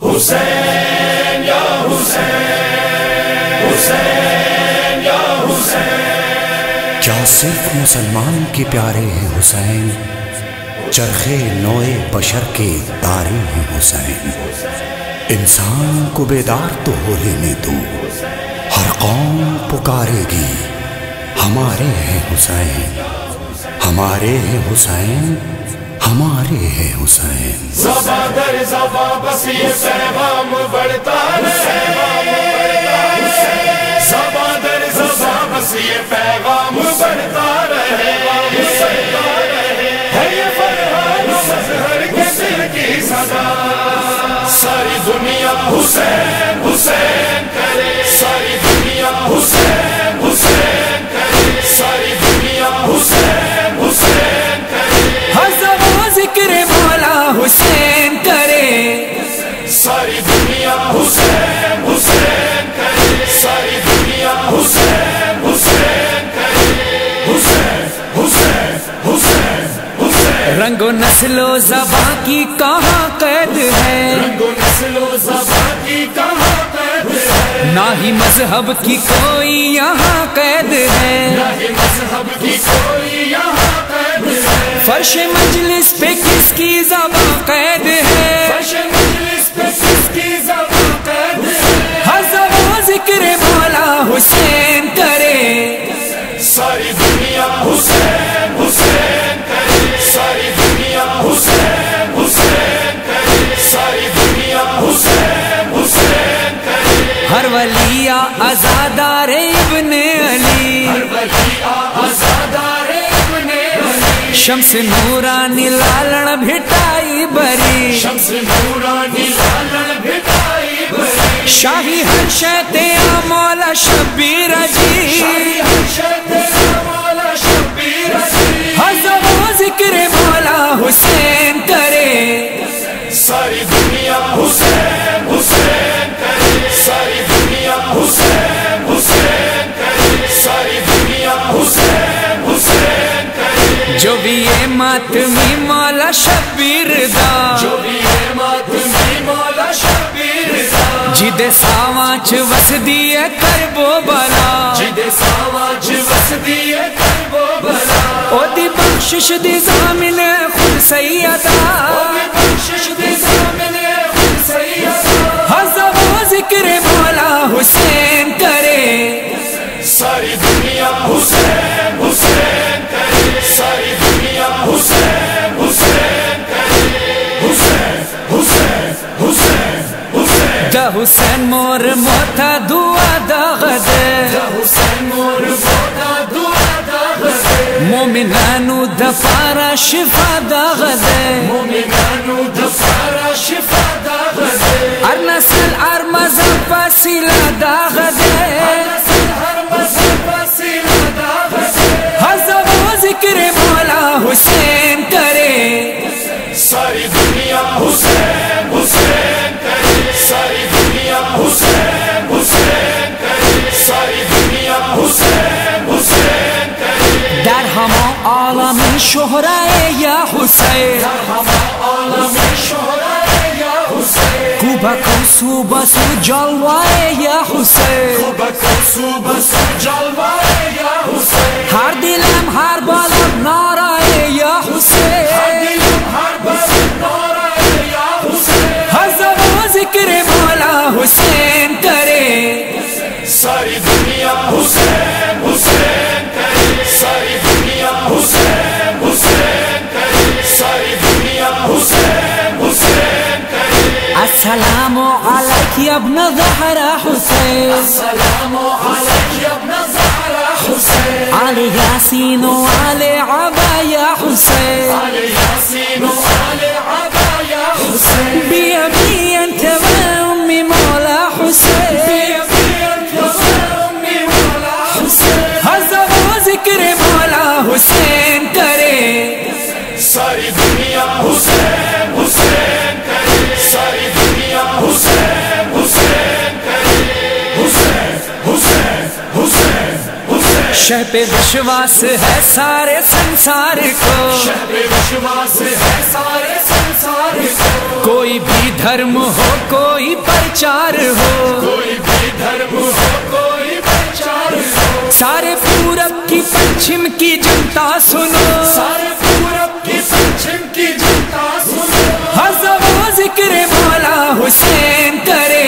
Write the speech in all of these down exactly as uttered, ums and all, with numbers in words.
حسین یا حسین، حسین یا حسین۔ کیا صرف مسلمان کے پیارے ہیں حسین؟ چرخے نوئے بشر کے تارے ہیں حسین۔ انسان کو بیدار تو ہو لینے دو، ہر قوم پکارے گی ہمارے ہیں حسین، ہمارے ہیں حسین، ہمارے ہیں حسین۔ زباں در زباں بس یہ پیغام بڑھتا رہے، زباں در زباں بس یہ پیغام بڑھتا رہے، ہے یہ فرحان مظہر کے دل کی صدا۔ ساری دنیا حسین حسین کرے، ساری دنیا حسین حسین کرے، ساری دنیا حسین حسین کرے، ہزار ذکر مولا حسین کرے، ساری دنیا حسین حسین کرے، ساری دنیا حسین حسین کرے، حسین حسین حسین حسین۔ رنگ و نسل و زباں کی کہاں قید ہے، رنگ و نسل و زباں کی کہاں قید ہے، نہ ہی مذہب کی کوئی یہاں قید ہے، نہ ہی مذہب کی کوئی یہاں قید ہے، فرش مجلس پہ کس کی زباں قید ہے، فرش مجلس پہ کس کی زباں قید ہے، ہزار ذکر مولا حسین کرے، ساری دنیا حسین حسین کرے، ساری دنیا حسین حسین کرے، ساری دنیا حسین حسین کرے، ہر ولی عزادار ابن علی، ہر ولی آزادار ابن علی، شمس نورانی لالن بھٹائی بری، شمس نورانی لالن بھٹائی بری، شاہی ہر شیتے مولا شبیر جی، شاہی حشر تیرا مولا شبیر جی، ہزار ذکر مولا حسین کرے، ساری دنیا حسین حسین کرے، ساری دنیا حسین حسین کرے، ساری دنیا حسین حسین کرے، جو بھی یہ ماتمی مولا شبیر دا، جو بھی ہے ماتمی مولا شبیر دا، جد ساوانچ وس دیے کرب و بلا، جد ساواج وس دیے کرب و بلا، او دی بخشش دی زامن خود سیدہ، بخشش دی زامن خود سیدہ، ہزار ذکر مولا حسین کرے، ساری دنیا حسین حسین کرے، ساری دنیا حسین حسین کرے، حسین حسین حسین حسین۔ دا حسین مور موتا دعا دا غدے، حسین مور بودا دعا دا غدے، مومنانو دا پارا شفا دا غدے، مومنانو دفارا شفا دا غدے، ار نسل ار مذہب وسیلہ دا غدے، نسل ہر مذہب وسیلہ دا غدے، ہزار ذکر مولا حسین کرے، ساری دنیا حسین حسین کرے، ساری دنیا حسین حسین کرے، ساری دنیا حسین حسین کرے، در ہما عالم شہرائے یا حسین، ہم عالم شہرائے یا حسین، کوبا کوسو بسو جلوائے یا حسین، بکسو بس جلوائے یا حسین، ہر دلم ہر بالم نعرائے یا حسین، دلم ہر بس نعرہ یا حسین، ہزار ذکر مولا حسین کرے، ساری دنیا حسین حسین کرے، ساری دنیا حسین حسین کرے، ساری دنیا حسین حسین کرے، السلام علیک یا ابن زہرا حسین، السلام علیک یا ابن زہرا حسین، علی یاسین و علی عبا یا حسین، علی یاسین و علی عبا یا حسین، بی ابی انت و امی مولا حسین، ہزار ذکر مولا حسین کرے، ساری دنیا حسین حسین کرے، ساری دنیا حسین حسین کرے، حسین حسین حسین حسین۔ شہ پہ وشواس ہے سارے سنسار کو، شہ پہ وشواس ہے سارے سنسار کو، کوئی بھی دھرم ہو کوئی پرچار ہو، کوئی بھی دھرم ہو کوئی پرچار ہو، سارے پورب کی پچھم کی جنتا سنو، سارے پورب کی پچھم کی جنتا سنو، ہزار ذکر مولا حسین کرے،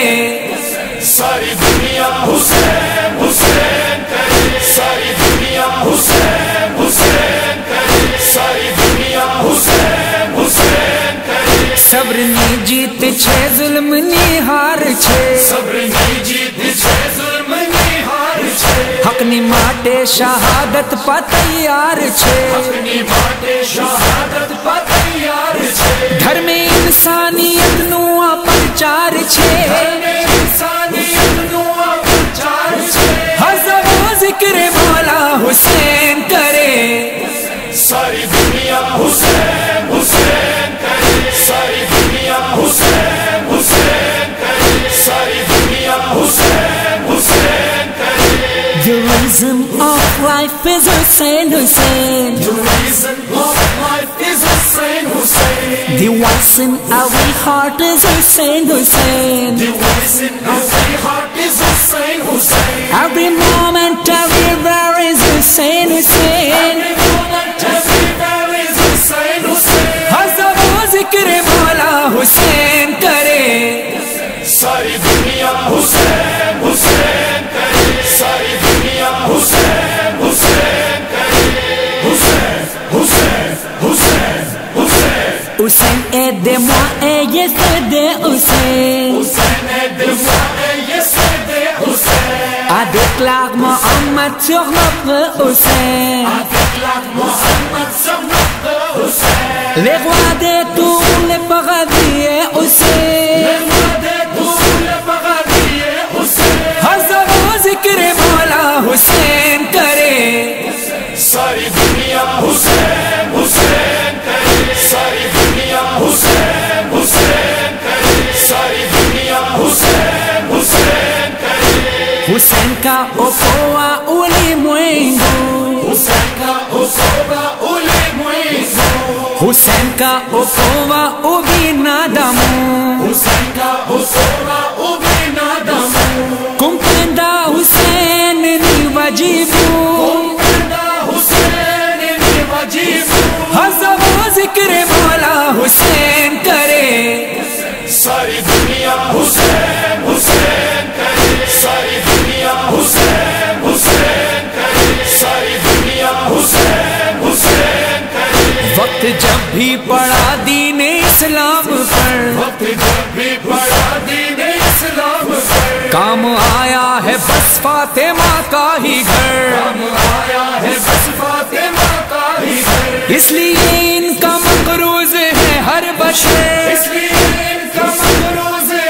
ساری دنیا حسین حسین کرے، ساری دنیا حسین حسین کرے، ساری دنیا حسین حسین کرے، صبر نی جیت چھ ظلم نی ہار چھ، صبر نی جیت چھ ظلم نی ہار چھ، حق نی ماٹے شہادت پا تیار چھ، اپنی باٹے شہادت پا تیار چھ، دھرم انسانیت نو پرچار چھ، انسانیت نو پرچار چھ، ہزار ذکر مولا حسین کرے، ساری دنیا حسین حسین کرے، ساری دنیا حسین حسین کرے، ساری دنیا حسین حسین کرے، The reason of life is Hussein Hussein, The reason of life is Hussein Hussein, the voice in our heart is Hussein Hussein, the voice in every heart is Hussein Hussein, every moment everywhere is Hussein Hussein, every moment everywhere is Hussein Hussein, ہزاروں ذکر مولا حسین کرے، ساری دنیا حسین حسین کرے، ساری دنیا حسین حسین کرے، حسین حسین حسین حسین، Hussein aide-moi et yesterday Hussein, Hussein aide-moi et yesterday Hussein, a déclare Mohammed sur notre Hussein, déclare Mohammed sur notre Hussein, les rois de tous les paradis et Hussein, le roi de tous les paradis et Hussein, ہزاروں ذکر مولا حسین کرے، ساری دنیا حسین حسین کرے، ساری دنیا حسین حسین کرے، ساری دنیا حسین حسین کرے، حسین کا اوپوا ulimwengu, Hussein ka usoba ulimwengu, Hussein ka okoa ubinadamu, Hussein ka usoba ubinadamu, kumpenda Hussein ni wajibu, kumpenda Hussein ni wajibu, ہزاروں ذکر مولا حسین کرے، ساری دنیا حسین حسین کرے، ساری دنیا حسین حسین کرے، ساری دنیا حسین حسین کرے، وقت جب بھی پڑا دین اسلام پر، وقت جب بھی پڑا دین اسلام پر، کام آیا ہے بس فاطمہ کا ہی گھر، ہم آیا ہے بس فاطمہ کا ہی گھر، اس لیے ان کا مقروض ہے ہر بشر، اس لیے ان کا مقروض